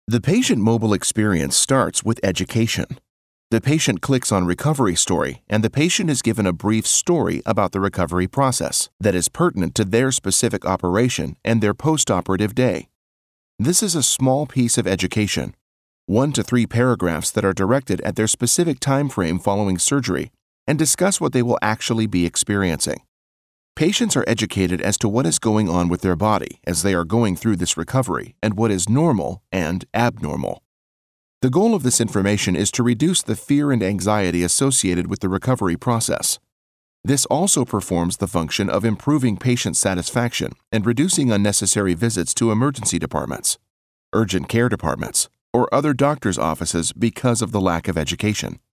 The patient mobile experience starts with education. The patient clicks on Recovery Story, and the patient is given a brief story about the recovery process that is pertinent to their specific operation and their post-operative day. This is a small piece of education, 1 to 3 paragraphs that are directed at their specific time frame following surgery and discuss what they will actually be experiencing. Patients are educated as to what is going on with their body as they are going through this recovery and what is normal and abnormal. The goal of this information is to reduce the fear and anxiety associated with the recovery process. This also performs the function of improving patient satisfaction and reducing unnecessary visits to emergency departments, urgent care departments, or other doctors' offices because of the lack of education.